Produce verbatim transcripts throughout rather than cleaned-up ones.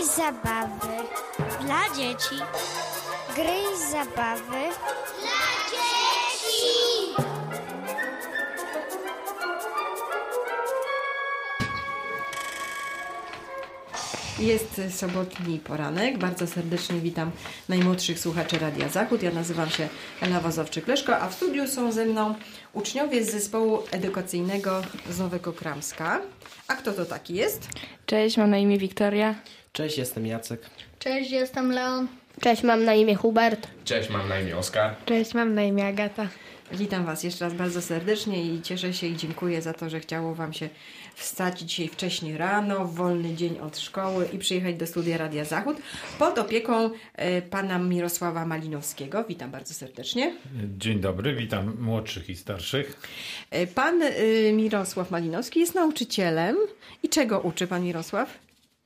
zabawy dla dzieci. Gry i zabawy dla dzieci. Jest sobotni poranek. Bardzo serdecznie witam najmłodszych słuchaczy Radia Zachód. Ja nazywam się Ela Wazowczyk-Leszko, a w studiu są ze mną uczniowie z zespołu edukacyjnego z Nowego Kramska. A kto to taki jest? Cześć, mam na imię Wiktoria. Cześć, jestem Jacek. Cześć, jestem Leon. Cześć, mam na imię Hubert. Cześć, mam na imię Oskar. Cześć, mam na imię Agata. Witam Was jeszcze raz bardzo serdecznie i cieszę się i dziękuję za to, że chciało Wam się wstać dzisiaj wcześnie rano, w wolny dzień od szkoły i przyjechać do studia Radia Zachód pod opieką e, pana Mirosława Malinowskiego. Witam bardzo serdecznie. Dzień dobry, witam młodszych i starszych. E, pan e, Mirosław Malinowski jest nauczycielem. I czego uczy pan Mirosław?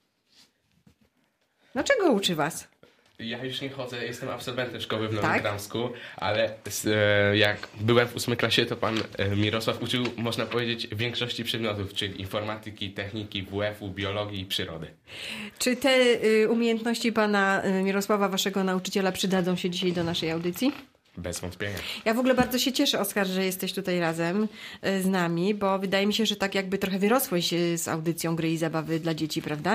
No czego uczy Was? Ja już nie chodzę, jestem absolwentem szkoły w Nowym Tak? Kramsku, ale e, jak byłem w ósmej klasie, to pan e, Mirosław uczył, można powiedzieć, większości przedmiotów, czyli informatyki, techniki, W F-u, biologii i przyrody. Czy te y, umiejętności pana y, Mirosława, waszego nauczyciela, przydadzą się dzisiaj do naszej audycji? Bez wątpienia. Ja w ogóle bardzo się cieszę, Oskar, że jesteś tutaj razem y, z nami, bo wydaje mi się, że tak jakby trochę wyrosłeś y, z audycją Gry i Zabawy dla dzieci, prawda?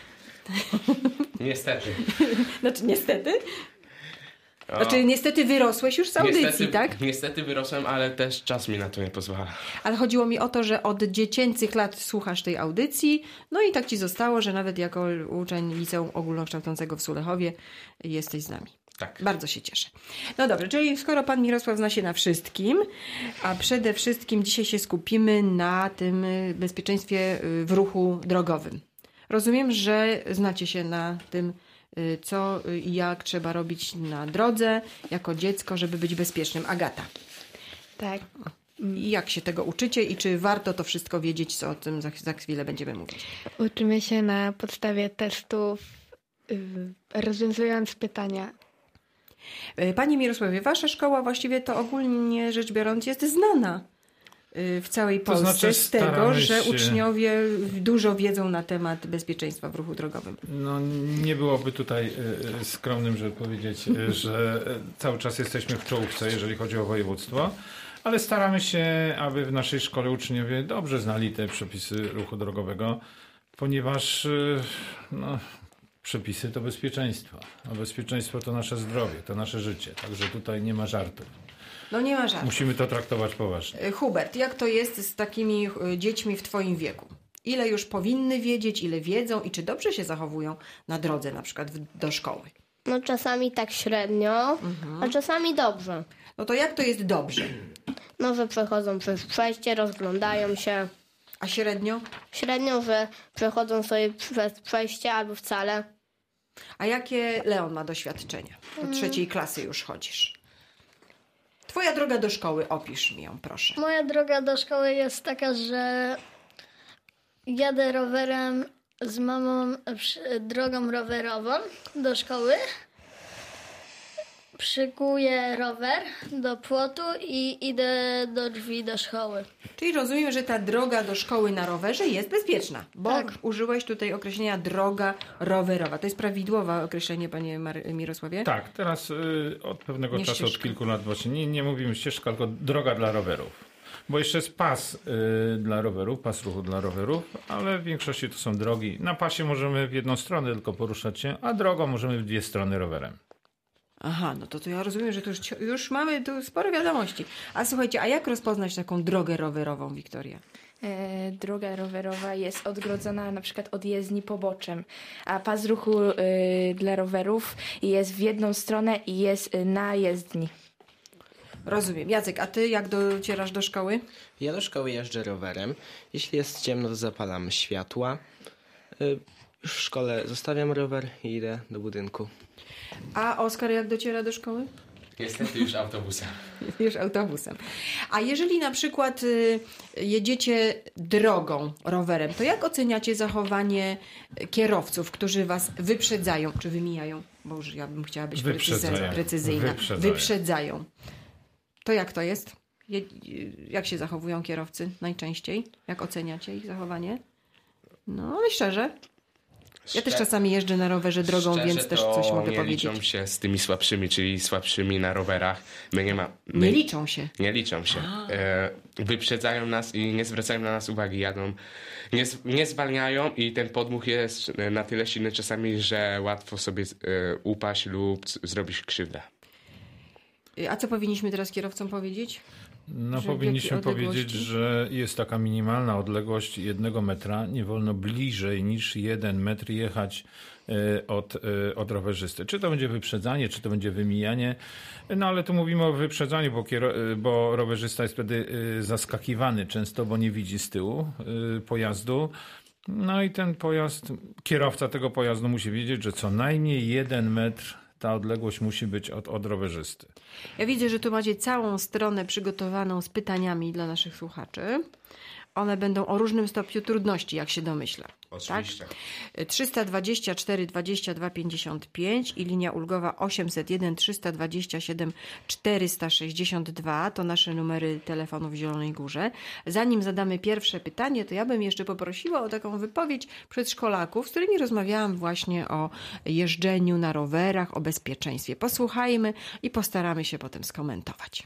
Niestety. Znaczy niestety? Znaczy niestety wyrosłeś już z audycji, niestety, tak? Niestety wyrosłem, ale też czas mi na to nie pozwala. Ale chodziło mi o to, że od dziecięcych lat słuchasz tej audycji, no i tak ci zostało, że nawet jako uczeń Liceum Ogólnokształcącego w Sulechowie jesteś z nami. Tak. Bardzo się cieszę. No dobrze, czyli skoro pan Mirosław zna się na wszystkim, a przede wszystkim dzisiaj się skupimy na tym bezpieczeństwie w ruchu drogowym. Rozumiem, że znacie się na tym, co i jak trzeba robić na drodze jako dziecko, żeby być bezpiecznym. Agata. Tak. I jak się tego uczycie i czy warto to wszystko wiedzieć, co o tym za, za chwilę będziemy mówić? Uczymy się na podstawie testów, yy, rozwiązując pytania. Panie Mirosławie, wasza szkoła właściwie to ogólnie rzecz biorąc jest znana w całej Polsce, to znaczy, z tego, że się... uczniowie dużo wiedzą na temat bezpieczeństwa w ruchu drogowym. No nie byłoby tutaj y, skromnym, żeby powiedzieć, y, że cały czas jesteśmy w czołówce, jeżeli chodzi o województwo, ale staramy się, aby w naszej szkole uczniowie dobrze znali te przepisy ruchu drogowego, ponieważ y, no, przepisy to bezpieczeństwo, a bezpieczeństwo to nasze zdrowie, to nasze życie, także tutaj nie ma żartów. No nie ma żartów. Musimy to traktować poważnie. Hubert, jak to jest z takimi dziećmi w twoim wieku? Ile już powinny wiedzieć, ile wiedzą i czy dobrze się zachowują na drodze na przykład w, do szkoły? No czasami tak średnio, mhm. a czasami dobrze. No to jak to jest dobrze? No, że przechodzą przez przejście, rozglądają się. A średnio? Średnio, że przechodzą sobie przez przejście albo wcale. A jakie Leon ma doświadczenia? Do trzeciej klasy już chodzisz. Twoja droga do szkoły, opisz mi ją, proszę. Moja droga do szkoły jest taka, że jadę rowerem z mamą drogą rowerową do szkoły. Przykuję rower do płotu i idę do drzwi do szkoły. Czyli rozumiem, że ta droga do szkoły na rowerze jest bezpieczna, bo tak. Użyłeś tutaj określenia droga rowerowa. To jest prawidłowe określenie, panie Mar- Mirosławie? Tak, teraz y, od pewnego nie czasu, ścieżka. od kilku lat właśnie nie, nie mówimy ścieżka, tylko droga dla rowerów. Bo jeszcze jest pas y, dla rowerów, pas ruchu dla rowerów, ale w większości to są drogi. Na pasie możemy w jedną stronę tylko poruszać się, a drogą możemy w dwie strony rowerem. Aha, no to, to ja rozumiem, że tu już, już mamy tu spore wiadomości. A słuchajcie, a jak rozpoznać taką drogę rowerową, Wiktoria? E, droga rowerowa jest odgrodzona na przykład od jezdni poboczem, a pas ruchu e, dla rowerów jest w jedną stronę i jest na jezdni. Rozumiem. Jacek, a ty jak docierasz do szkoły? Ja do szkoły jeżdżę rowerem. Jeśli jest ciemno, to zapalam światła. Już w szkole zostawiam rower i idę do budynku. A Oskar jak dociera do szkoły? Niestety już autobusem. Już autobusem. A jeżeli na przykład y, jedziecie drogą, rowerem, to jak oceniacie zachowanie kierowców, którzy was wyprzedzają, czy wymijają? Bo już ja bym chciała być Wyprzedzają. precyzyjna. Wyprzedzają. Wyprzedzają. To jak to jest? Je, jak się zachowują kierowcy najczęściej? Jak oceniacie ich zachowanie? No, ale szczerze. Ja też czasami jeżdżę na rowerze drogą, Szczerze, więc też to coś mogę nie powiedzieć. liczą się z tymi słabszymi, czyli słabszymi na rowerach. My nie ma... My... Nie liczą się. Nie liczą się. E, wyprzedzają nas i nie zwracają na nas uwagi. Jadą, nie, nie zwalniają i ten podmuch jest na tyle silny czasami, że łatwo sobie e, upaść lub c- zrobić krzywdę. A co powinniśmy teraz kierowcom powiedzieć? No Że w powinniśmy jakiej powiedzieć, odległości? że jest taka minimalna odległość jednego metra. Nie wolno bliżej niż jeden metr jechać e, od, e, od rowerzysty. Czy to będzie wyprzedzanie, czy to będzie wymijanie. No ale tu mówimy o wyprzedzaniu, bo, kiero- bo rowerzysta jest wtedy e, zaskakiwany często, bo nie widzi z tyłu e, pojazdu. No i ten pojazd, kierowca tego pojazdu musi wiedzieć, że co najmniej jeden metr ta odległość musi być od, od rowerzysty. Ja widzę, że tu macie całą stronę przygotowaną z pytaniami dla naszych słuchaczy. One będą o różnym stopniu trudności, jak się domyślę. Oczywiście. Tak? trzysta dwadzieścia cztery dwadzieścia dwa pięćdziesiąt pięć i linia ulgowa osiemset jeden trzysta dwadzieścia siedem czterysta sześćdziesiąt dwa to nasze numery telefonu w Zielonej Górze. Zanim zadamy pierwsze pytanie, to ja bym jeszcze poprosiła o taką wypowiedź przedszkolaków, z którymi rozmawiałam właśnie o jeżdżeniu na rowerach, o bezpieczeństwie. Posłuchajmy i postaramy się potem skomentować.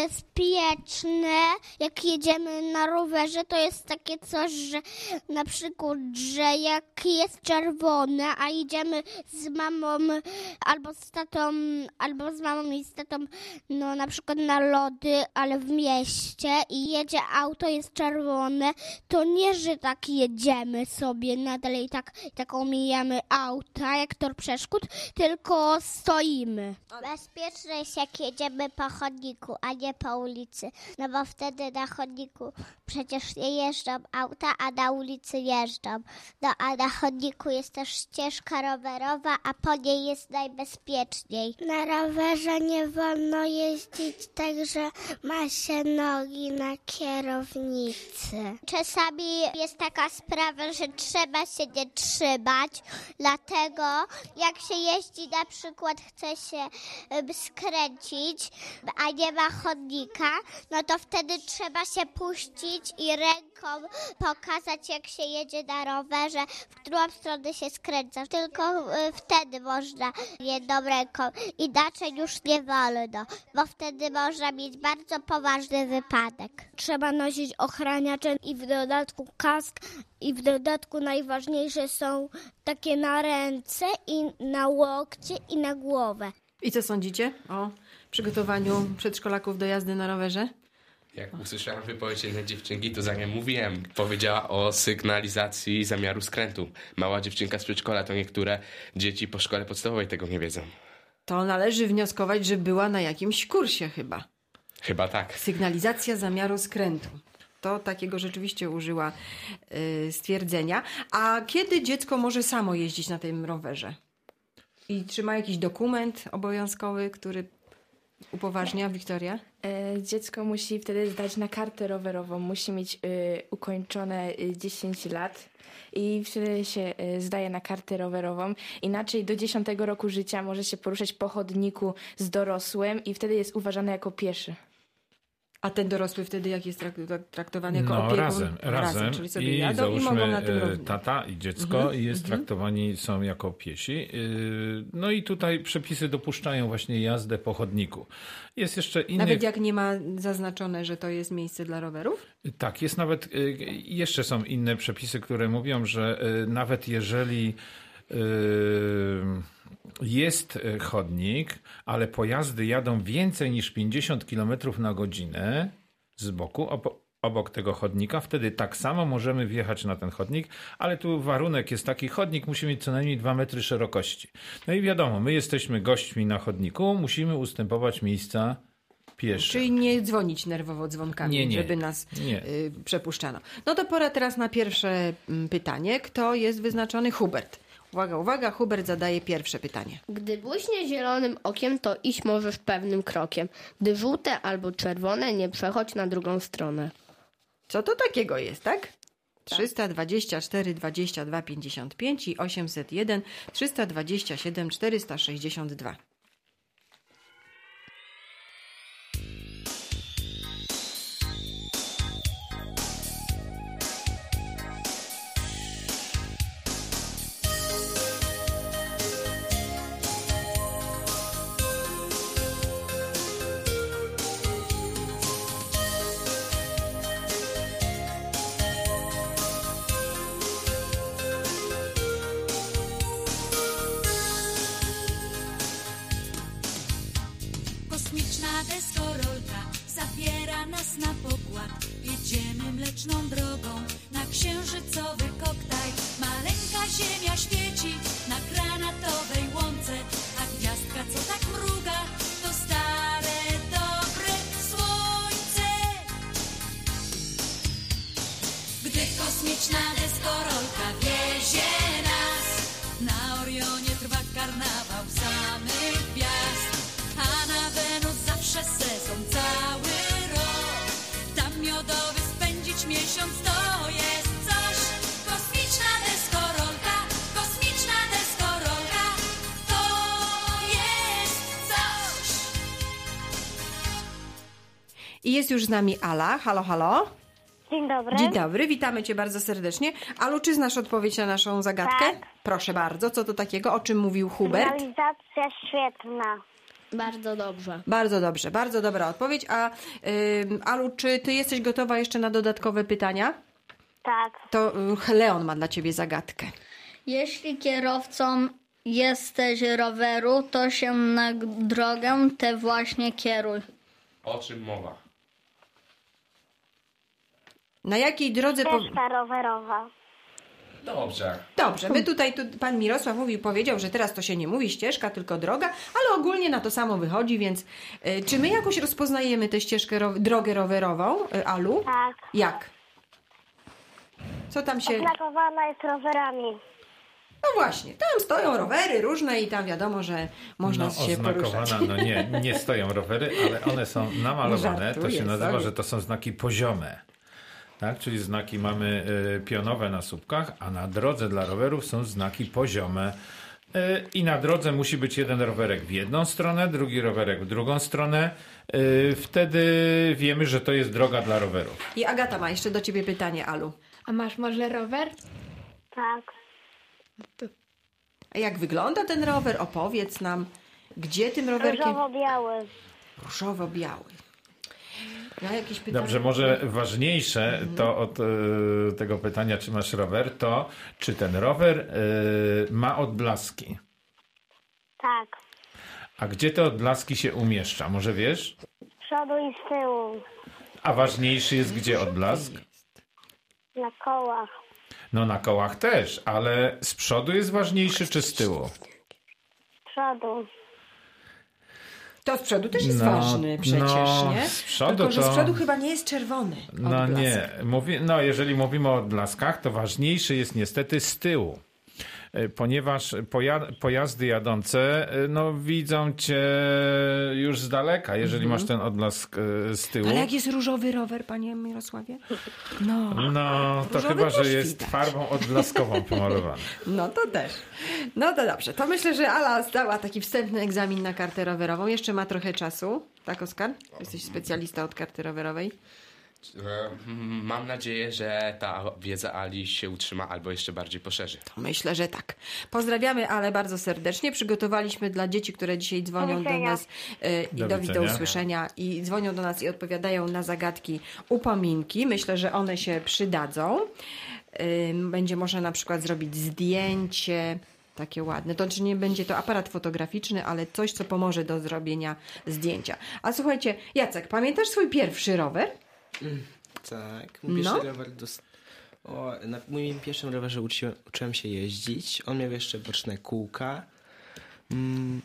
Bezpieczne, jak jedziemy na rowerze, to jest takie coś, że na przykład, że jak jest czerwone, a idziemy z mamą albo z tatą, albo z mamą i z tatą, no na przykład na lody, ale w mieście i jedzie auto, jest czerwone, to nie, że tak jedziemy sobie nadal i tak, tak omijamy auta, jak tor przeszkód, tylko stoimy. Bezpieczne jest, jak jedziemy po chodniku, a nie po ulicy, no bo wtedy na chodniku przecież nie jeżdżą auta, a na ulicy jeżdżą. No a na chodniku jest też ścieżka rowerowa, a po niej jest najbezpieczniej. Na rowerze nie wolno jeździć tak, że ma się nogi na kierownicy. Czasami jest taka sprawa, że trzeba się nie trzymać, dlatego jak się jeździ, na przykład chce się um, skręcić, a nie ma chodnika, no to wtedy trzeba się puścić i ręką pokazać, jak się jedzie na rowerze, w którą stronę się skręca. Tylko y, wtedy można jedną ręką, inaczej już nie wolno, bo wtedy można mieć bardzo poważny wypadek. Trzeba nosić ochraniacze i w dodatku kask i w dodatku najważniejsze są takie na ręce i na łokcie i na głowę. I co sądzicie o przygotowaniu przedszkolaków do jazdy na rowerze? Jak usłyszałem wypowiedź jednej dziewczynki, to za nią mówiłem. Powiedziała o sygnalizacji zamiaru skrętu. Mała dziewczynka z przedszkola, to niektóre dzieci po szkole podstawowej tego nie wiedzą. To należy wnioskować, że była na jakimś kursie chyba. Chyba tak. Sygnalizacja zamiaru skrętu. To takiego rzeczywiście użyła y, stwierdzenia. A kiedy dziecko może samo jeździć na tym rowerze? I czy ma jakiś dokument obowiązkowy, który upoważnia, Wiktoria? E, dziecko musi wtedy zdać na kartę rowerową, musi mieć y, ukończone y, dziesięć lat i wtedy się y, zdaje na kartę rowerową. Inaczej do dziesiątego roku życia może się poruszać po chodniku z dorosłym i wtedy jest uważany jako pieszy. A ten dorosły wtedy jak jest trak- traktowany jako No opiekun? razem, razem. Czyli sobie I jadą załóżmy i mogą na tym e, równie. tata i dziecko Mhm, i jest mhm. traktowani są jako piesi. Yy, No i tutaj przepisy dopuszczają właśnie jazdę po chodniku. Jest jeszcze inny... Nawet jak nie ma zaznaczone, że to jest miejsce dla rowerów? Tak, jest nawet, y, jeszcze są inne przepisy, które mówią, że y, nawet jeżeli y, jest chodnik, ale pojazdy jadą więcej niż pięćdziesiąt kilometrów na godzinę z boku, obo- obok tego chodnika, wtedy tak samo możemy wjechać na ten chodnik, ale tu warunek jest taki, chodnik musi mieć co najmniej dwa metry szerokości. No i wiadomo, my jesteśmy gośćmi na chodniku, musimy ustępować miejsca pieszym. Czyli nie dzwonić nerwowo dzwonkami, Nie, nie. żeby nas Nie. y, przepuszczano. No to pora teraz na pierwsze mm, pytanie. Kto jest wyznaczony? Hubert. Uwaga, uwaga, Hubert zadaje pierwsze pytanie. Gdy błyśnie zielonym okiem, to iść możesz pewnym krokiem. Gdy żółte albo czerwone, nie przechodź na drugą stronę. Co to takiego jest, tak? trzysta dwadzieścia cztery dwadzieścia dwa pięćdziesiąt pięć i osiemset jeden trzysta dwadzieścia siedem czterysta sześćdziesiąt dwa. kosmiczną drogą, na księżycowy koktajl. Maleńka ziemia świeci na granatowej łące, a gwiazdka, co tak mruga, to stare, dobre słońce. Gdy kosmiczna deskorolka wiezie nas, na Orionie trwa karnawał samych gwiazd, a na Wenus zawsze sezon cały rok. Tam miodowy spędzić miesiąc to jest coś. Kosmiczna deskorolka, kosmiczna deskorolka, to jest coś. I jest już z nami Ala. Halo, halo. Dzień dobry. Dzień dobry, witamy Cię bardzo serdecznie. Alu, czy znasz odpowiedź na naszą zagadkę? Tak. Proszę bardzo, co to takiego? O czym mówił Hubert? Realizacja świetna. Bardzo dobrze. Bardzo dobrze, bardzo dobra odpowiedź. A ym, Alu, czy Ty jesteś gotowa jeszcze na dodatkowe pytania? Tak. To y, Leon ma dla Ciebie zagadkę. Jeśli kierowcą jesteś roweru, to się na drogę tę właśnie kieruj. O czym mowa? Na jakiej drodze... Po... Ścieżka rowerowa. Dobrze. Dobrze, my tutaj, tu, pan Mirosław mówił, powiedział, że teraz to się nie mówi ścieżka, tylko droga, ale ogólnie na to samo wychodzi, więc y, czy my jakoś rozpoznajemy tę ścieżkę, ro, drogę rowerową, y, Alu? Tak. Jak? Co tam się... Oznakowana jest rowerami. No właśnie, tam stoją rowery różne i tam wiadomo, że można No, się poruszać. oznakowana, no nie, nie stoją rowery, ale one są namalowane. To Żartuję się nazywa, sobie. że to są znaki poziome. Tak? Czyli znaki mamy y, pionowe na słupkach, a na drodze dla rowerów są znaki poziome. Y, I na drodze musi być jeden rowerek w jedną stronę, drugi rowerek w drugą stronę. Y, wtedy wiemy, że to jest droga dla rowerów. I Agata ma jeszcze do ciebie pytanie, Alu. A masz może rower? Tak. A jak wygląda ten rower? Opowiedz nam, gdzie tym rowerkiem... Różowo-biały. Różowo-biały. Ja jakieś pytanie? Dobrze, może ważniejsze to od y, tego pytania, czy masz rower, to czy ten rower y, ma odblaski? Tak. A gdzie te odblaski się umieszcza? Może wiesz? Z przodu i z tyłu. A ważniejszy jest gdzie odblask? Na kołach. No na kołach też, ale z przodu jest ważniejszy czy z tyłu? Z przodu. To z przodu też jest No, ważny przecież, no, nie? z przodu Tylko, że to- z przodu chyba nie jest czerwony No odblask. nie, mówi, no jeżeli mówimy o odblaskach, to ważniejszy jest niestety z tyłu. Y, Ponieważ poja- pojazdy jadące y, no, widzą cię już z daleka, jeżeli masz ten odblask y, z tyłu. Ale jak jest różowy rower, panie Mirosławie? No, No, to Różowy chyba, że też jest widać. farbą odblaskową pomalowany. no to też. No to dobrze. To myślę, że Ala zdała taki wstępny egzamin na kartę rowerową. Jeszcze ma trochę czasu. Tak, Oskar? Jesteś specjalista od karty rowerowej. E, Mam nadzieję, że ta wiedza Ali się utrzyma albo jeszcze bardziej poszerzy. Myślę, że tak. Pozdrawiamy Ale bardzo serdecznie. Przygotowaliśmy dla dzieci, które dzisiaj dzwonią do widzenia. nas e, i Do do, do widzenia. usłyszenia i dzwonią do nas i odpowiadają na zagadki upominki. Myślę, że one się przydadzą. Ym, Będzie można na przykład zrobić zdjęcie takie ładne. To czy nie będzie to aparat fotograficzny, ale coś, co pomoże do zrobienia zdjęcia. A słuchajcie, Jacek, pamiętasz swój pierwszy rower? Tak, mój pierwszy No. rower dos- o, na moim pierwszym rowerze uczyłem, uczyłem się jeździć. On miał jeszcze boczne kółka. Mm,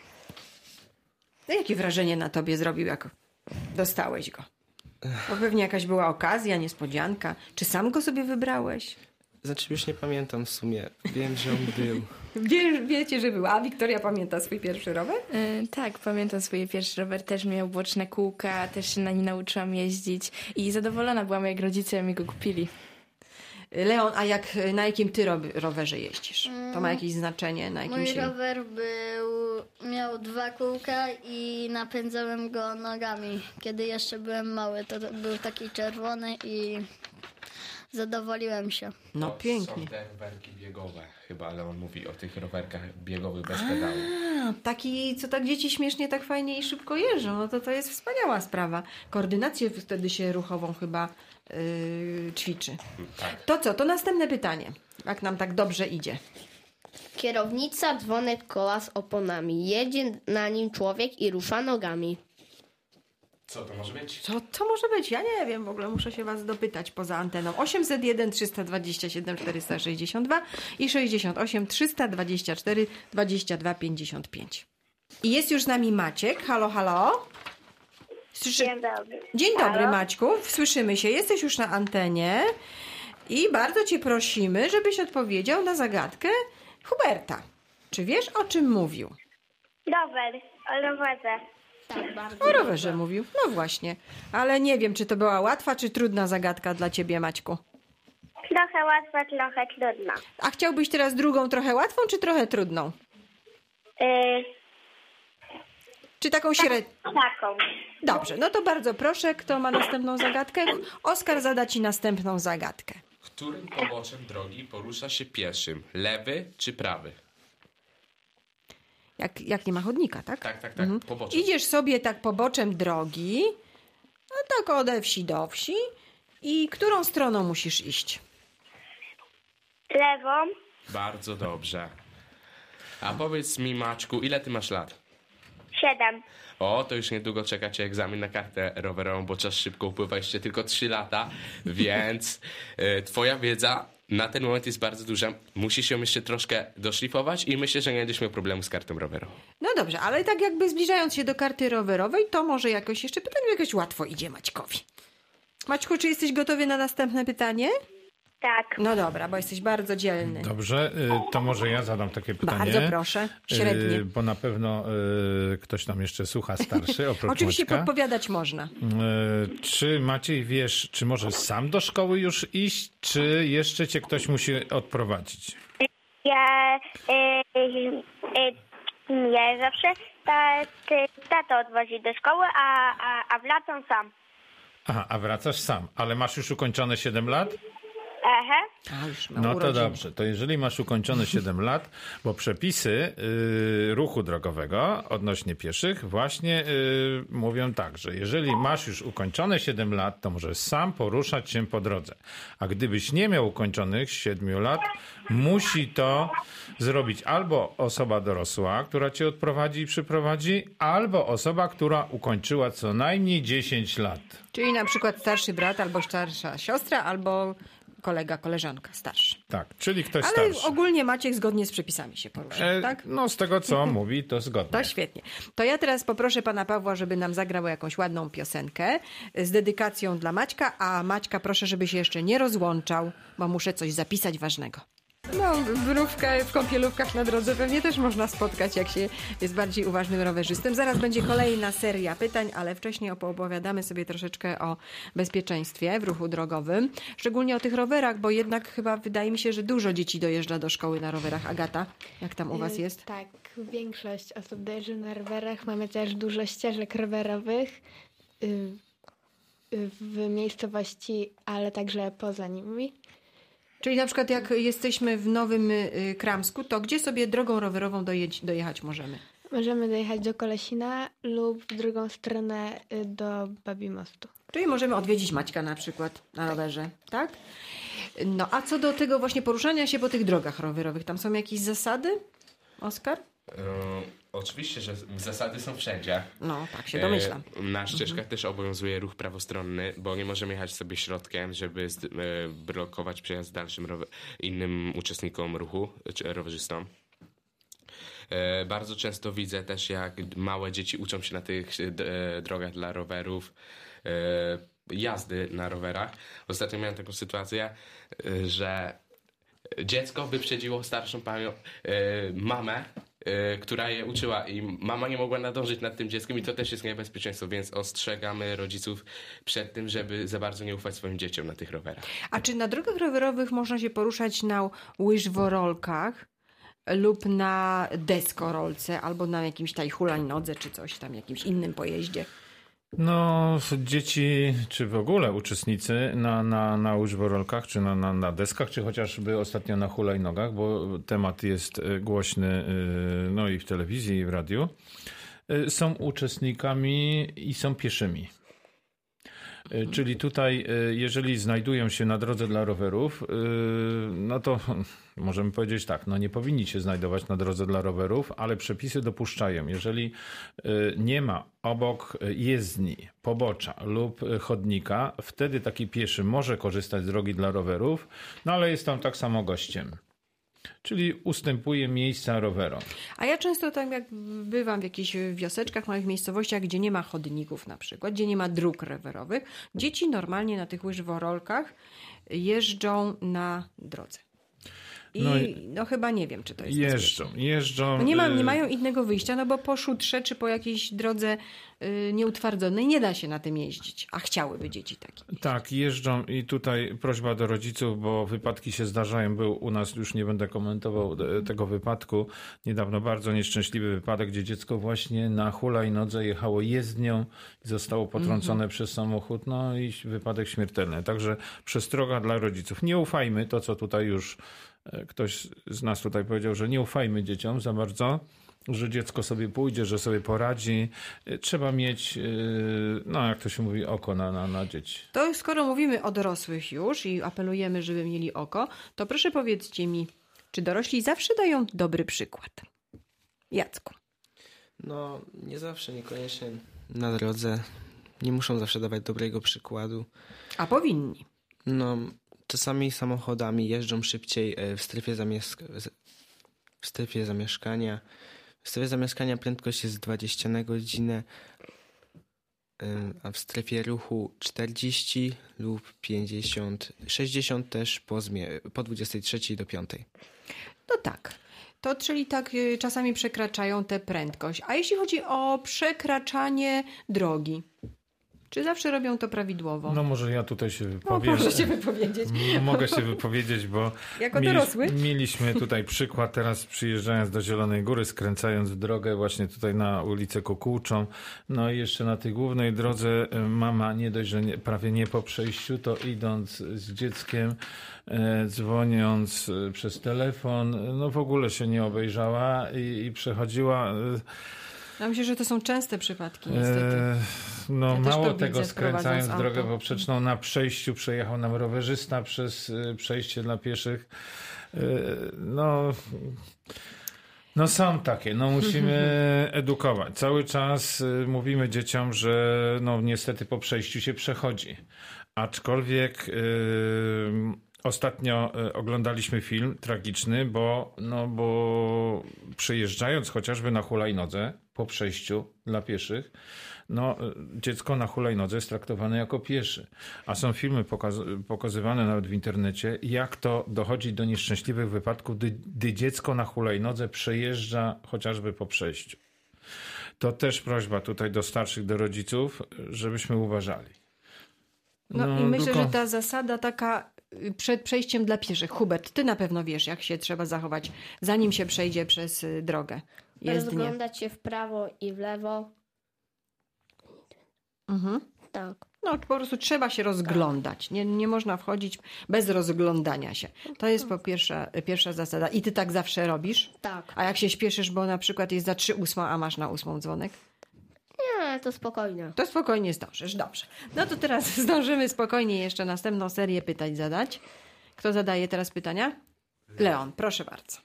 No, jakie wrażenie na tobie zrobił, jak dostałeś go? Bo pewnie jakaś była okazja, niespodzianka. Czy sam go sobie wybrałeś? znaczy już nie pamiętam w sumie. Wiem, że on był. Wie, wiecie, że była. A Wiktoria pamięta swój pierwszy rower? E, tak, pamiętam swój pierwszy rower, też miał boczne kółka, też się na nie nauczyłam jeździć i zadowolona byłam, jak rodzice mi go kupili. Leon, a jak, na jakim ty ro- rowerze jeździsz? To ma jakieś znaczenie? Na jakim Mój się... rower był, miał dwa kółka i napędzałem go nogami. Kiedy jeszcze byłem mały, to był taki czerwony i zadowoliłem się. No To pięknie. Są te rowerki biegowe. Chyba Leon mówi o tych rowerkach biegowych bez pedału. A, taki, co tak dzieci śmiesznie, tak fajnie i szybko jeżdżą. No to to jest wspaniała sprawa. Koordynację wtedy się ruchową chyba yy, ćwiczy. Tak. To co? To następne pytanie. Jak nam tak dobrze idzie. Kierownica, dzwonek, koła z oponami. Jedzie na nim człowiek i rusza nogami. Co to może być? Co to może być? Ja nie wiem, w ogóle muszę się was dopytać poza anteną. osiemset jeden trzysta dwadzieścia siedem czterysta sześćdziesiąt dwa i sześćdziesiąt osiem trzysta dwadzieścia cztery dwadzieścia dwa pięćdziesiąt pięć. I jest już z nami Maciek. Halo, halo. Słyszy... Dzień dobry. Dzień dobry, Halo? Maćku. Słyszymy się. Jesteś już na antenie i bardzo cię prosimy, żebyś odpowiedział na zagadkę Huberta. Czy wiesz, o czym mówił? Rower, o rowerze. Tak, bardzo. O rowerze mówił. No właśnie. Ale nie wiem, czy to była łatwa, czy trudna zagadka dla ciebie, Maćku. Trochę łatwa, trochę trudna. A chciałbyś teraz drugą trochę łatwą, czy trochę trudną? Yy, Czy taką średnią? taką. Dobrze, no to bardzo proszę, kto ma następną zagadkę? Oskar zada ci następną zagadkę. Którym poboczem drogi porusza się pieszym? Lewy czy prawy? Jak, jak nie ma chodnika, tak? Tak, tak, tak. Poboczem. Idziesz sobie tak poboczem drogi, no tak ode wsi do wsi i którą stroną musisz iść? Lewą. Bardzo dobrze. A powiedz mi, Maćku, ile ty masz lat? Siedem. O, to już niedługo czeka cię egzamin na kartę rowerową, bo czas szybko upływa, jeszcze tylko trzy lata, więc y, twoja wiedza na ten moment jest bardzo duża. Musisz ją jeszcze troszkę doszlifować i myślę, że nie będziesz miał problemu z kartą rowerową. No dobrze, ale tak jakby zbliżając się do karty rowerowej, to może jakoś jeszcze pytanie jakoś łatwo idzie Maćkowi. Maćku, czy jesteś gotowy na następne pytanie? Tak. No dobra, bo jesteś bardzo dzielny. Dobrze, y, to może ja zadam takie pytanie. Bardzo proszę, średnie. Y, Bo na pewno y, ktoś tam jeszcze słucha starszy, oprócz Oczywiście Maćka. podpowiadać można. Y, Czy Maciej, wiesz, czy możesz sam do szkoły już iść, czy jeszcze cię ktoś musi odprowadzić? Ja yy, yy, nie zawsze ta, ty, tato odwozi do szkoły, a, a, a wracam sam. Aha, a wracasz sam, ale masz już ukończone siedem lat? Aha. A, już ma No to urodziny. dobrze, to jeżeli masz ukończone siedem lat, bo przepisy y, ruchu drogowego odnośnie pieszych właśnie y, mówią tak, że jeżeli masz już ukończone siedem lat, to możesz sam poruszać się po drodze. A gdybyś nie miał ukończonych siedmiu lat, musi to zrobić albo osoba dorosła, która cię odprowadzi i przyprowadzi, albo osoba, która ukończyła co najmniej dziesięć lat. Czyli na przykład starszy brat albo starsza siostra, albo kolega, koleżanka starszy. Tak, czyli ktoś Ale starszy. ogólnie Maciek zgodnie z przepisami się porusza, E, tak? No z tego, co mówi, to zgodnie. To świetnie. To ja teraz poproszę pana Pawła, żeby nam zagrał jakąś ładną piosenkę z dedykacją dla Maćka, a Maćka proszę, żeby się jeszcze nie rozłączał, bo muszę coś zapisać ważnego. No, mrówkę w kąpielówkach na drodze pewnie też można spotkać, jak się jest bardziej uważnym rowerzystą. Zaraz będzie kolejna seria pytań, ale wcześniej opowiadamy sobie troszeczkę o bezpieczeństwie w ruchu drogowym. Szczególnie o tych rowerach, bo jednak chyba wydaje mi się, że dużo dzieci dojeżdża do szkoły na rowerach. Agata, jak tam u was jest? Tak, większość osób dojeżdża na rowerach. Mamy też dużo ścieżek rowerowych y, y, w miejscowości, ale także poza nimi. Czyli na przykład jak jesteśmy w Nowym y, Kramsku, to gdzie sobie drogą rowerową dojedź, dojechać możemy? Możemy dojechać do Kolesina lub w drugą stronę y, do Babimostu. Czyli możemy odwiedzić Maćka na przykład na rowerze, tak? No a co do tego właśnie poruszania się po tych drogach rowerowych, tam są jakieś zasady, Oskar? E, oczywiście, że zasady są wszędzie. No, tak się domyślam. E, na ścieżkach też obowiązuje ruch prawostronny, bo nie możemy jechać sobie środkiem, żeby z, e, blokować przejazd dalszym rower, innym uczestnikom ruchu, czy rowerzystom. E, bardzo często widzę też, jak małe dzieci uczą się na tych e, drogach dla rowerów e, jazdy na rowerach. Ostatnio miałem taką sytuację, e, że dziecko wyprzedziło starszą panią, e, mamę, e, która je uczyła i mama nie mogła nadążyć nad tym dzieckiem i to też jest niebezpieczeństwo, więc ostrzegamy rodziców przed tym, żeby za bardzo nie ufać swoim dzieciom na tych rowerach. A czy na drogach rowerowych można się poruszać na łyżworolkach lub na deskorolce albo na jakimś taj hulajnodze czy coś tam, jakimś innym pojeździe? No, dzieci, czy w ogóle uczestnicy na, na, na łyżworolkach, czy na, na, na deskach, czy chociażby ostatnio na hulajnogach, bo temat jest głośny no i w telewizji, i w radiu, są uczestnikami i są pieszymi. Y, Czyli tutaj, y, jeżeli znajdują się na drodze dla rowerów, y, no to możemy powiedzieć tak, no nie powinni się znajdować na drodze dla rowerów, ale przepisy dopuszczają. Jeżeli y, nie ma obok jezdni, pobocza lub chodnika, wtedy taki pieszy może korzystać z drogi dla rowerów, no ale jest tam tak samo gościem. Czyli ustępuje miejsca rowerom. A ja często tak jak bywam w jakichś wioseczkach, małych miejscowościach, gdzie nie ma chodników na przykład, gdzie nie ma dróg rowerowych, dzieci normalnie na tych łyżworolkach jeżdżą na drodze. I no, no chyba nie wiem, czy to jest Jeżdżą, bezpieczne. jeżdżą. No nie, ma, nie mają innego wyjścia, no bo po szutrze czy po jakiejś drodze y, nieutwardzonej nie da się na tym jeździć, a chciałyby dzieci takie. Tak, jeżdżą i tutaj prośba do rodziców, bo wypadki się zdarzają. Był u nas, już nie będę komentował tego wypadku, niedawno bardzo nieszczęśliwy wypadek, gdzie dziecko właśnie na hulajnodze jechało jezdnią i zostało potrącone mm-hmm. przez samochód, no i wypadek śmiertelny. Także przestroga dla rodziców. Nie ufajmy, to co tutaj już ktoś z nas tutaj powiedział, że nie ufajmy dzieciom za bardzo, że dziecko sobie pójdzie, że sobie poradzi. Trzeba mieć, no jak to się mówi, oko na, na, na dzieci. To skoro mówimy o dorosłych już i apelujemy, żeby mieli oko, to proszę powiedzcie mi, czy dorośli zawsze dają dobry przykład? Jacku. No, nie zawsze, niekoniecznie na drodze. Nie muszą zawsze dawać dobrego przykładu. A powinni. No, czasami samochodami jeżdżą szybciej w strefie, zamieszk- w strefie zamieszkania. W strefie zamieszkania prędkość jest dwadzieścia na godzinę, a w strefie ruchu czterdzieści lub pięćdziesiąt, sześćdziesiąt też po, zmie- po dwudziestej trzeciej do piątej. No tak. To czyli tak y, czasami przekraczają tę prędkość. A jeśli chodzi o przekraczanie drogi? Czy zawsze robią to prawidłowo? No może ja tutaj się wypowiem. No, proszę się wypowiedzieć. Mogę się wypowiedzieć, bo jako mieli, dorosły? mieliśmy tutaj przykład teraz przyjeżdżając do Zielonej Góry, skręcając w drogę właśnie tutaj na ulicę Kukułczą. No i jeszcze na tej głównej drodze mama nie dość, że nie, prawie nie po przejściu, to idąc z dzieckiem, e, dzwoniąc przez telefon, no w ogóle się nie obejrzała i, i przechodziła... E, Ja myślę, że to są częste przypadki niestety. Eee, no ja mało to tego, widzę, skręcając drogę auto. poprzeczną na przejściu przejechał nam rowerzysta przez y, przejście dla pieszych. Eee, no, no są takie, no musimy edukować. Cały czas y, mówimy dzieciom, że no niestety po przejściu się przechodzi. Aczkolwiek... Y, Ostatnio oglądaliśmy film tragiczny, bo, no bo przejeżdżając chociażby na hulajnodze po przejściu dla pieszych, no dziecko na hulajnodze jest traktowane jako pieszy. A są filmy pokaz- pokazywane nawet w internecie, jak to dochodzi do nieszczęśliwych wypadków, gdy, gdy dziecko na hulajnodze przejeżdża chociażby po przejściu. To też prośba tutaj do starszych, do rodziców, żebyśmy uważali. No, no i myślę, tylko... że ta zasada taka przed przejściem dla pieszych. Hubert, ty na pewno wiesz, jak się trzeba zachować, zanim się przejdzie przez drogę jezdnię. Rozglądać się w prawo i w lewo. Mhm. Tak. No po prostu trzeba się rozglądać. Nie, nie można wchodzić bez rozglądania się. To jest po pierwsza, pierwsza zasada. I ty tak zawsze robisz? Tak. A jak się śpieszysz, bo na przykład jest za trzy ósma, a masz na ósmą dzwonek? Nie, to spokojnie. To spokojnie zdążysz, dobrze. No to teraz zdążymy spokojnie jeszcze następną serię pytań zadać. Kto zadaje teraz pytania? Leon, proszę bardzo.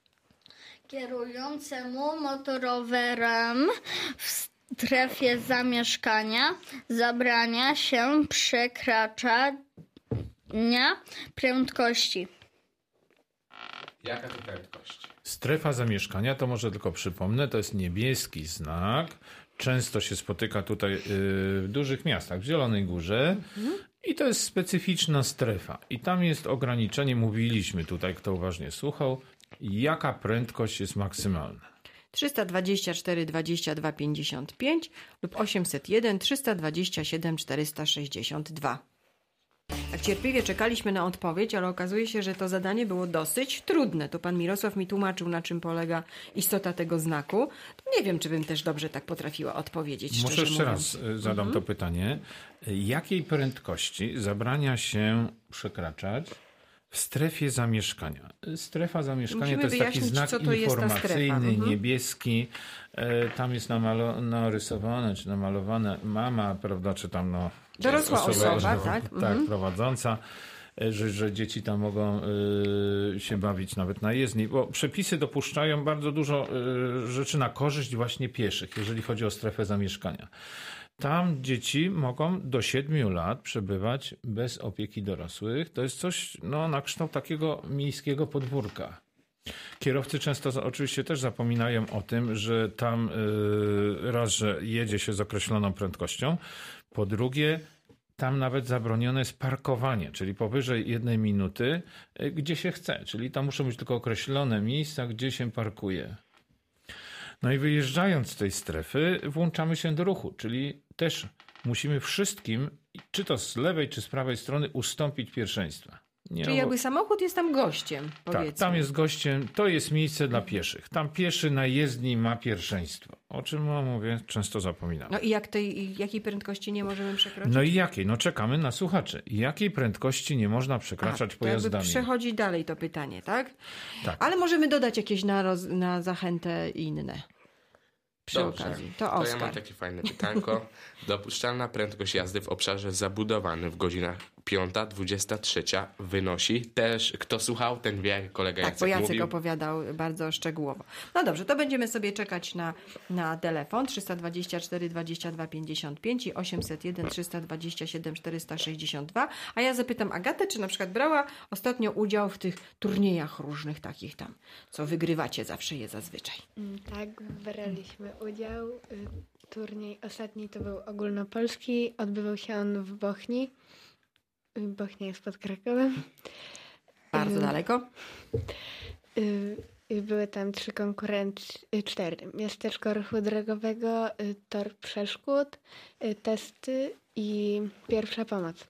Kierującemu motorowerem w strefie zamieszkania zabrania się przekraczania prędkości. Jaka to prędkość? Strefa zamieszkania, to może tylko przypomnę, to jest niebieski znak. Często się spotyka tutaj w dużych miastach, w Zielonej Górze. Mhm. I to jest specyficzna strefa. I tam jest ograniczenie, mówiliśmy tutaj, kto uważnie słuchał, jaka prędkość jest maksymalna. trzysta dwadzieścia cztery, dwadzieścia dwa, pięćdziesiąt pięć lub osiemset jeden, trzysta dwadzieścia siedem, czterysta sześćdziesiąt dwa. Tak cierpliwie czekaliśmy na odpowiedź, ale okazuje się, że to zadanie było dosyć trudne. To pan Mirosław mi tłumaczył, na czym polega istota tego znaku. To nie wiem, czy bym też dobrze tak potrafiła odpowiedzieć. Może jeszcze mówiąc. raz zadam mhm. to pytanie. Jakiej prędkości zabrania się przekraczać W strefie zamieszkania. Strefa zamieszkania Musimy to jest taki wyjaśnić, znak co to jest ta informacyjny, strefa. Mhm. niebieski. E, tam jest namalo- narysowane, czy namalowane mama, prawda, czy tam no... Dorosła osoba, tak? Tak, Mhm. prowadząca. Że, że dzieci tam mogą y, się bawić nawet na jezdni, bo przepisy dopuszczają bardzo dużo y, rzeczy na korzyść właśnie pieszych, jeżeli chodzi o strefę zamieszkania. Tam dzieci mogą do siedmiu lat przebywać bez opieki dorosłych. To jest coś no, na kształt takiego miejskiego podwórka. Kierowcy często za- oczywiście też zapominają o tym, że tam y, raz, że jedzie się z określoną prędkością, po drugie tam nawet zabronione jest parkowanie, czyli powyżej jednej minuty, y, gdzie się chce. Czyli tam muszą być tylko określone miejsca, gdzie się parkuje. No i wyjeżdżając z tej strefy, włączamy się do ruchu, czyli też musimy wszystkim, czy to z lewej, czy z prawej strony, ustąpić pierwszeństwa. Nie, Czyli no bo- jakby samochód jest tam gościem, powiedzmy. tak, tam jest gościem, to jest miejsce dla pieszych. Tam pieszy na jezdni ma pierwszeństwo. O czym no, mówię, często zapominam. No i jak tej, jakiej prędkości nie możemy przekroczyć? No i jakiej? No czekamy na słuchaczy. Jakiej prędkości nie można przekraczać A, to jakby pojazdami? przechodzi dalej to pytanie, tak? Tak. Ale możemy dodać jakieś na, roz, na zachętę inne. Przy Dobrze, okazji. To to Oskar. ja mam takie fajne pytanko. Dopuszczalna prędkość jazdy w obszarze zabudowanym w godzinach piąta dwudziesta trzecia wynosi też, kto słuchał, ten wie, kolega Tak, bo Jacek Jacek mówił. opowiadał bardzo szczegółowo. No dobrze, to będziemy sobie czekać na, na telefon trzysta dwadzieścia cztery dwadzieścia dwa pięćdziesiąt pięć i osiemset jeden trzysta dwadzieścia siedem czterysta sześćdziesiąt dwa. A ja zapytam Agatę, czy na przykład brała ostatnio udział w tych turniejach różnych takich tam, co wygrywacie zawsze je zazwyczaj. Mm, Tak, braliśmy udział. Y, Turniej ostatni to był ogólnopolski. Odbywał się on w Bochni. Y, Bochnia jest pod Krakowem. Bardzo Y, daleko. y, y, Były tam trzy konkurencje, y, cztery. Miasteczko ruchu drogowego, y, tor przeszkód, y, testy i pierwsza pomoc.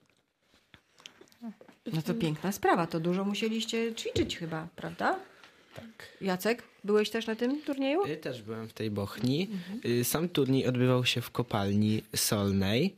No to piękna sprawa, to dużo musieliście ćwiczyć chyba, prawda? Tak. Jacek, byłeś też na tym turnieju? Y, Też byłem w tej Bochni. Y, Sam turniej odbywał się w kopalni solnej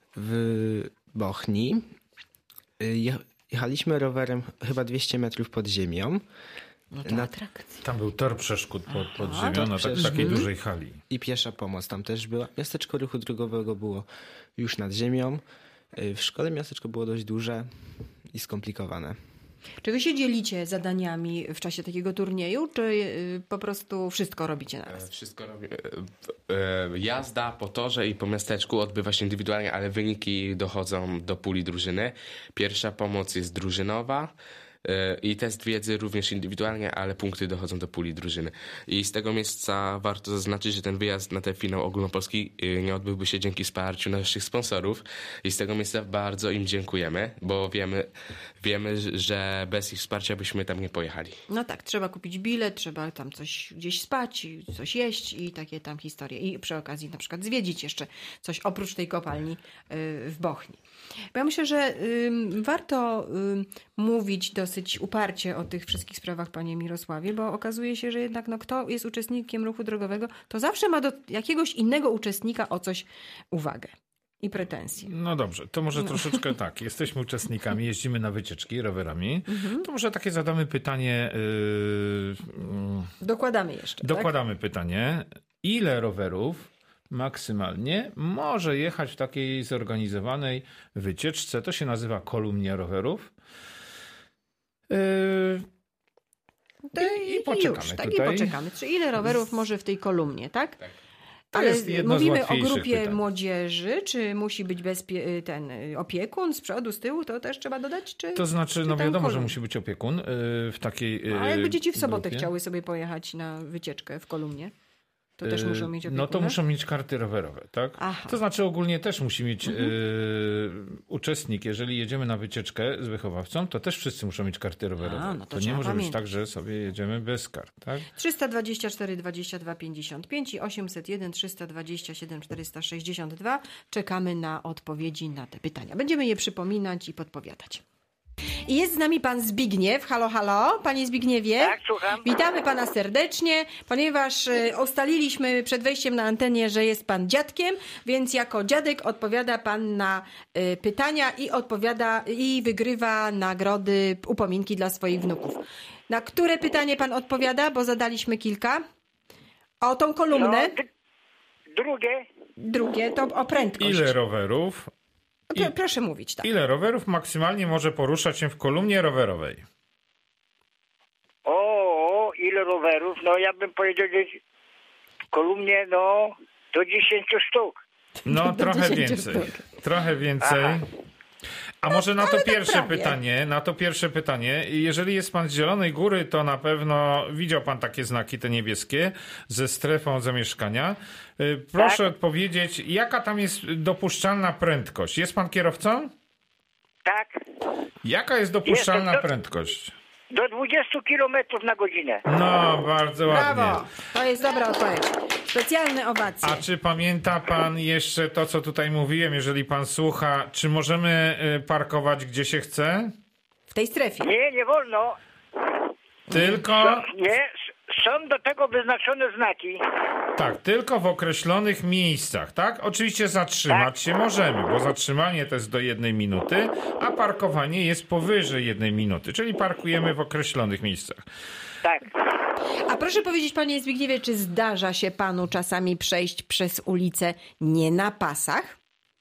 w Bochni. Y, je- Jechaliśmy rowerem chyba dwieście metrów pod ziemią. No to Na- atrakcja. Tam był tor przeszkód pod, pod Aha, ziemią, tor na tak, przeszkód. takiej dużej hali. I piesza pomoc tam też była. Miasteczko ruchu drogowego było już nad ziemią. Y, W szkole miasteczko było dość duże i skomplikowane. Czy wy się dzielicie zadaniami w czasie takiego turnieju, czy y, po prostu wszystko robicie naraz? E, Wszystko robi. e, e, e, Jazda po torze i po miasteczku odbywa się indywidualnie, ale wyniki dochodzą do puli drużyny. Pierwsza pomoc jest drużynowa. e, I test wiedzy również indywidualnie, ale punkty dochodzą do puli drużyny. I z tego miejsca warto zaznaczyć, że ten wyjazd na ten finał ogólnopolski e, nie odbyłby się dzięki wsparciu naszych sponsorów. I z tego miejsca bardzo im dziękujemy, bo wiemy, wiemy, że bez ich wsparcia byśmy tam nie pojechali. No tak, trzeba kupić bilet, trzeba tam coś gdzieś spać, i coś jeść i takie tam historie. I przy okazji na przykład zwiedzić jeszcze coś oprócz tej kopalni y, w Bochni. Bo ja myślę, że ym, warto ym, mówić dosyć uparcie o tych wszystkich sprawach, panie Mirosławie, bo okazuje się, że jednak no, kto jest uczestnikiem ruchu drogowego, to zawsze ma do jakiegoś innego uczestnika o coś uwagę i pretensje. No dobrze, to może No. troszeczkę tak. Jesteśmy uczestnikami, jeździmy na wycieczki rowerami. Mhm. To może takie zadamy pytanie. Yy, Dokładamy jeszcze, tak? dokładamy pytanie. Ile rowerów maksymalnie może jechać w takiej zorganizowanej wycieczce? To się nazywa kolumnia rowerów. Yy, To I- i i poczekamy już, tak, tutaj. i poczekamy. Czy ile rowerów może w tej kolumnie, tak? To Ale jest jedno z mówimy o łatwiejszych grupie pytań. młodzieży, czy musi być bezpie- ten y, opiekun z przodu, z tyłu, to też trzeba dodać? Czy, To znaczy, czy no tam wiadomo, że kolumn? musi być opiekun yy, w takiej yy, No, a jakby dzieci w sobotę grupie. chciały sobie pojechać na wycieczkę w kolumnie, to też Yy, muszą mieć opiekuna? No to muszą mieć karty rowerowe, tak? Aha. To znaczy ogólnie też musi mieć Mhm. yy, uczestnik, jeżeli jedziemy na wycieczkę z wychowawcą, to też wszyscy muszą mieć karty rowerowe. A, no to to nie trzeba może być pamiętać. tak, że sobie jedziemy bez kart, tak? trzysta dwadzieścia cztery dwadzieścia dwa pięćdziesiąt pięć i osiemset jeden trzysta dwadzieścia siedem czterysta sześćdziesiąt dwa. Czekamy na odpowiedzi na te pytania. Będziemy je przypominać i podpowiadać. I jest z nami pan Zbigniew. Halo, halo, panie Zbigniewie. Tak, słucham. Witamy pana serdecznie, ponieważ y, ustaliliśmy przed wejściem na antenię, że jest pan dziadkiem, więc jako dziadek odpowiada pan na y, pytania i odpowiada i wygrywa nagrody, upominki dla swoich wnuków. Na które pytanie pan odpowiada, bo zadaliśmy kilka? O tą kolumnę. No, d- drugie. Drugie to o prędkość. Ile rowerów? Pro, proszę mówić, tak. Ile rowerów maksymalnie może poruszać się w kolumnie rowerowej? O, o, ile rowerów? No ja bym powiedział, że w kolumnie, no, do dziesięciu sztuk. No, trochę dziesięciu więcej. sztuk. Trochę więcej. Aha. A może na to ale tak pierwsze prawie. pytanie, na to pierwsze pytanie. Jeżeli jest pan z Zielonej Góry, to na pewno widział pan takie znaki, te niebieskie, ze strefą zamieszkania. Y, Proszę Tak. odpowiedzieć, jaka tam jest dopuszczalna prędkość? Jest pan kierowcą? Tak? Jaka jest dopuszczalna Jestem do- prędkość? Do dwudziestu kilometrów na godzinę. No, bardzo ładnie. Brawo, to jest dobra odpowiedź. Specjalne owacje. A czy pamięta pan jeszcze to, co tutaj mówiłem, jeżeli pan słucha, czy możemy y, parkować gdzie się chce? W tej strefie. Nie, nie wolno. Tylko, Nie, s- są do tego wyznaczone znaki. tak, tylko w określonych miejscach, tak? Oczywiście zatrzymać Tak. się możemy, bo zatrzymanie to jest do jednej minuty, a parkowanie jest powyżej jednej minuty, czyli parkujemy w określonych miejscach. Tak. A proszę powiedzieć, panie Zbigniewie, czy zdarza się panu czasami przejść przez ulicę nie na pasach?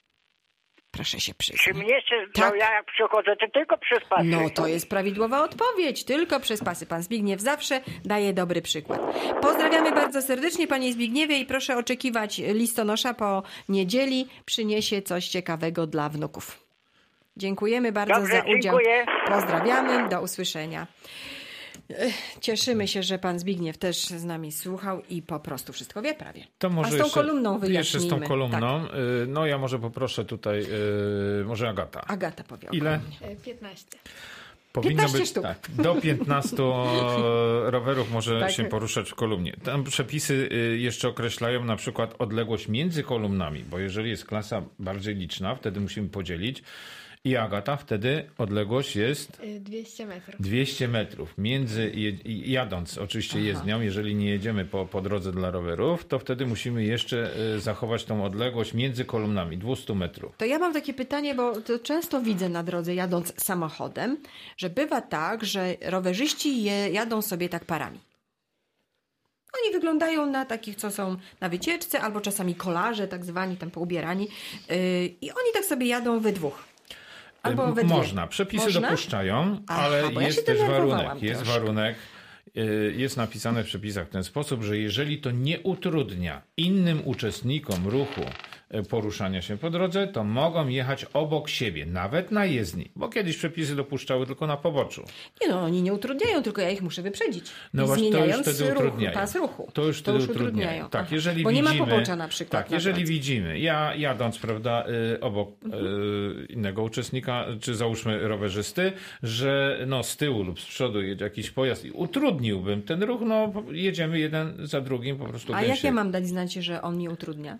Proszę się Czy przyznać. mnie się, Tak. no ja jak przychodzę, to tylko przez pasy. No to jest prawidłowa odpowiedź. Tylko przez pasy. Pan Zbigniew zawsze daje dobry przykład. Pozdrawiamy bardzo serdecznie, panie Zbigniewie, i proszę oczekiwać, listonosza po niedzieli przyniesie coś ciekawego dla wnuków. Dziękujemy bardzo Dobrze, za udział. dziękuję. Pozdrawiamy, do usłyszenia. Ech, Cieszymy się, że pan Zbigniew też z nami słuchał i po prostu wszystko wie prawie. To może A z tą jeszcze, kolumną wyjaśnijmy. Jeszcze z tą kolumną. Tak. Y, No ja może poproszę tutaj, y, może Agata. Agata powie o Ile? kolumnie. piętnaście. Powinno piętnaście być sztuk. tak. Do piętnastu e, rowerów może Tak. się poruszać w kolumnie. Tam przepisy y, jeszcze określają na przykład odległość między kolumnami, bo jeżeli jest klasa bardziej liczna, wtedy musimy podzielić. I Agata, wtedy odległość jest Y, dwieście metrów. dwieście metrów. Między je, jadąc oczywiście jezdnią, jeżeli nie jedziemy po, po drodze dla rowerów, to wtedy musimy jeszcze y, zachować tą odległość między kolumnami, dwieście metrów. To ja mam takie pytanie, bo to często widzę na drodze jadąc samochodem, że bywa tak, że rowerzyści je, jadą sobie tak parami. Oni wyglądają na takich, co są na wycieczce, albo czasami kolarze, tak zwani, tam poubierani. Yy, I oni tak sobie jadą we dwóch. Albo we dwie. Można, przepisy Można? dopuszczają, Aha, ale bo ja się jest też denerwowałam warunek. Jest troszkę. warunek, y, jest napisane w przepisach w ten sposób, że jeżeli to nie utrudnia innym uczestnikom ruchu y, poruszania się po drodze, to mogą jechać obok siebie, nawet na jezdni, bo kiedyś przepisy dopuszczały tylko na poboczu. Nie no, oni nie utrudniają, tylko ja ich muszę wyprzedzić. No I właśnie, to już zmieniając wtedy ruch, utrudniają. pas ruchu. To już wtedy utrudniają. Tak, Aha. jeżeli Bo widzimy, nie ma pobocza na przykład. Tak, na jeżeli drodze. widzimy, ja jadąc, prawda, y, obok y, innego uczestnika, czy załóżmy rowerzysty, że no z tyłu lub z przodu jedzie jakiś pojazd i utrudniłbym ten ruch, no jedziemy jeden za drugim po prostu. A gęsiej. jak ja mam dać znać, że on mi utrudnia?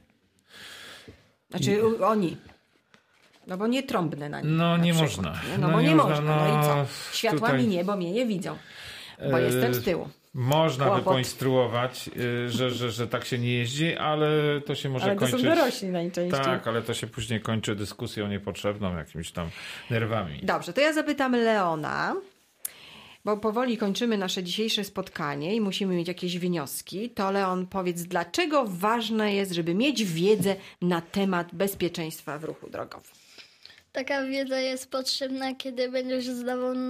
Znaczy u, oni. No bo nie trąbnę na nich. No na nie przykład, można. Nie? No, No bo nie nie można, można. No, i co? no, Światłami tutaj- nie, bo mnie nie widzą. Bo E, jestem z tyłu. Można by Kłopot. poinstruować, y, że, że, że tak się nie jeździ, ale to się może Ale to kończyć... są dorośli najczęściej. Tak, ale to się później kończy dyskusją niepotrzebną, jakimiś tam nerwami. Dobrze, to ja zapytam Leona, bo powoli kończymy nasze dzisiejsze spotkanie i musimy mieć jakieś wnioski. To Leon, powiedz, dlaczego ważne jest, żeby mieć wiedzę na temat bezpieczeństwa w ruchu drogowym? Taka wiedza jest potrzebna, kiedy będziesz zdawał e,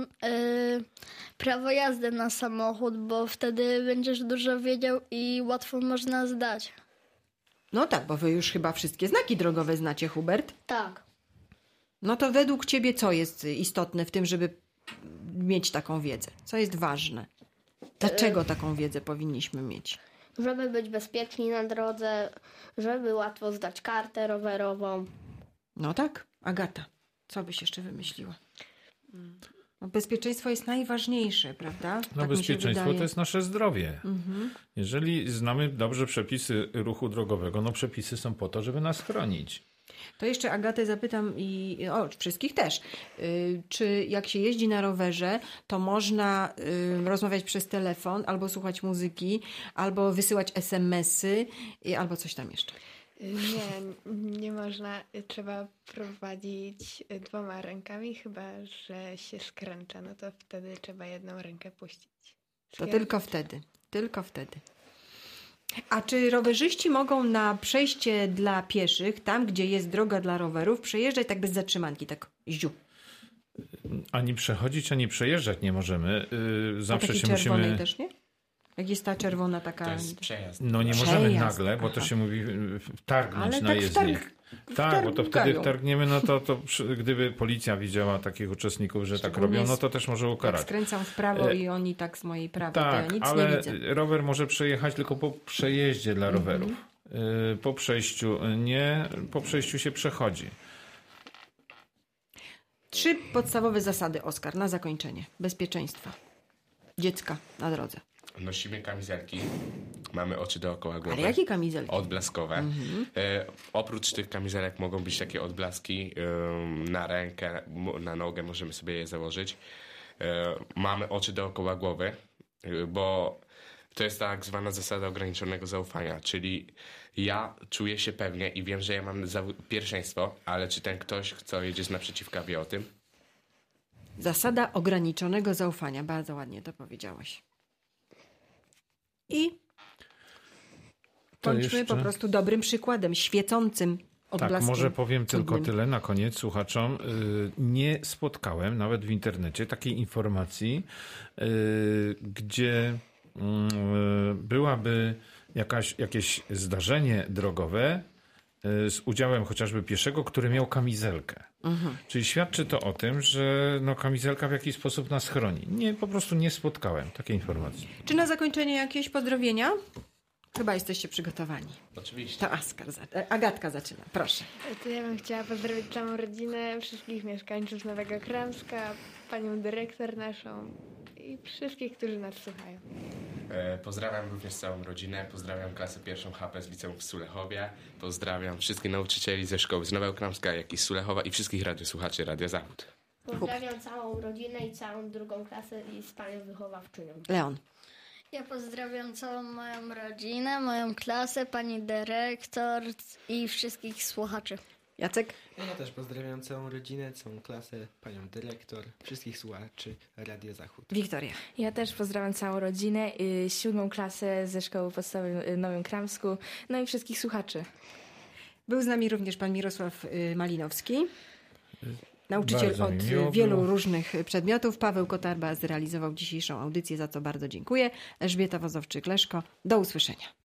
prawo jazdy na samochód, bo wtedy będziesz dużo wiedział i łatwo można zdać. No tak, bo wy już chyba wszystkie znaki drogowe znacie, Hubert. Tak. No to według ciebie co jest istotne w tym, żeby mieć taką wiedzę? Co jest ważne? Dlaczego taką wiedzę powinniśmy mieć? Żeby być bezpieczni na drodze, żeby łatwo zdać kartę rowerową. No tak, Agata, co byś jeszcze wymyśliła? No, bezpieczeństwo jest najważniejsze, prawda? No Tak mi się bezpieczeństwo wydaje. to jest nasze zdrowie. Mhm. Jeżeli znamy dobrze przepisy ruchu drogowego, no przepisy są po to, żeby nas chronić. To jeszcze Agatę zapytam i o, wszystkich też. Y, czy jak się jeździ na rowerze, to można y, rozmawiać przez telefon, albo słuchać muzyki, albo wysyłać es em esy, y, albo coś tam jeszcze? Nie, nie można. Trzeba prowadzić dwoma rękami, chyba że się skręca, no to wtedy trzeba jedną rękę puścić. To Skręcać. tylko wtedy. Tylko wtedy. A czy rowerzyści mogą na przejście dla pieszych, tam gdzie jest droga dla rowerów, przejeżdżać tak bez zatrzymanki, tak ziu? Ani przechodzić, ani przejeżdżać nie możemy. Yy, A zawsze takiej się czerwonej musimy... też, nie? Jak jest ta czerwona taka... To jest przejazd. No nie Przejazd, możemy nagle, bo aha. to się mówi wtargnąć Ale na tak jezdnię. wtarg- Tak, bo to wtedy wtargają. wtargniemy, no to, to przy, gdyby policja widziała takich uczestników, że tak Szczególnie robią, no z- to też może Jak ukarać. skręcam w prawo E, i oni tak z mojej prawej, to Tak, ja nic ale nie widzę. rower może przejechać tylko po przejeździe dla rowerów. Y, Po przejściu nie, po przejściu się przechodzi. Trzy podstawowe zasady, Oskar, na zakończenie. Bezpieczeństwa dziecka na drodze. Nosimy kamizelki, mamy oczy dookoła głowy. Ale jakie kamizelki? Odblaskowe. E, oprócz tych kamizelek mogą być takie odblaski em, na rękę, m- na nogę możemy sobie je założyć. E, mamy oczy dookoła głowy, e, bo to jest tak zwana zasada ograniczonego zaufania, czyli ja czuję się pewnie i wiem, że ja mam za- pierwszeństwo, ale czy ten ktoś, kto jedzie z naprzeciwka, wie o tym? Zasada ograniczonego zaufania. Bardzo ładnie to powiedziałeś. I To kończmy jeszcze- po prostu dobrym przykładem, świecącym odblaskiem. Tak, może powiem tylko cudnym. tyle na koniec słuchaczom. Y, Nie spotkałem nawet w internecie takiej informacji, y, gdzie y, byłaby jakaś, jakieś zdarzenie drogowe y, z udziałem chociażby pieszego, który miał kamizelkę. Mhm. Czyli świadczy to o tym, że no, kamizelka w jakiś sposób nas chroni. Nie, po prostu nie spotkałem takiej informacji. Czy na zakończenie jakieś pozdrowienia? Chyba jesteście przygotowani. Oczywiście. To Askar, za- Agatka zaczyna, proszę. To ja bym chciała pozdrowić całą rodzinę, wszystkich mieszkańców Nowego Kramska, panią dyrektor naszą i wszystkich, którzy nas słuchają. E, pozdrawiam również całą rodzinę, pozdrawiam klasę pierwszą H P z liceum w Sulechowie, pozdrawiam wszystkich nauczycieli ze szkoły z Nowego Kramska, jak i z Sulechowa i wszystkich radiosłuchaczy Radio Zachód. Pozdrawiam całą rodzinę i całą drugą klasę i z panią wychowawczynią. Leon. Ja pozdrawiam całą moją rodzinę, moją klasę, pani dyrektor i wszystkich słuchaczy. Jacek? Ja też pozdrawiam całą rodzinę, całą klasę, panią dyrektor, wszystkich słuchaczy Radio Zachód. Wiktoria. Ja też pozdrawiam całą rodzinę, y, siódmą klasę ze szkoły podstawowej w Nowym Kramsku, no i wszystkich słuchaczy. Był z nami również pan Mirosław y, Malinowski, nauczyciel Bardzo mi od miło y, wielu było. różnych przedmiotów. Paweł Kotarba zrealizował dzisiejszą audycję, za co bardzo dziękuję. Elżbieta Wozowczyk-Leszko. Do usłyszenia.